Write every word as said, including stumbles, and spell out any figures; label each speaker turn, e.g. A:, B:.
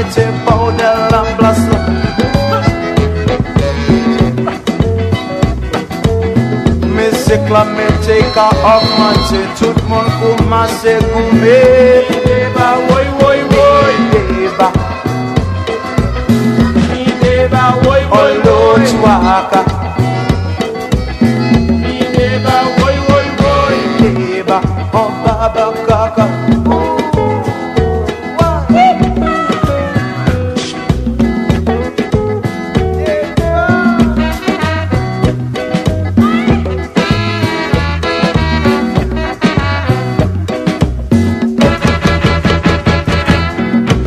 A: mette bordel en place là. Musique la mette qu'a augmenté, tout le monde commence à goumer. Débat, oui, oui, oui, débat. Débat, oui, oui, oui.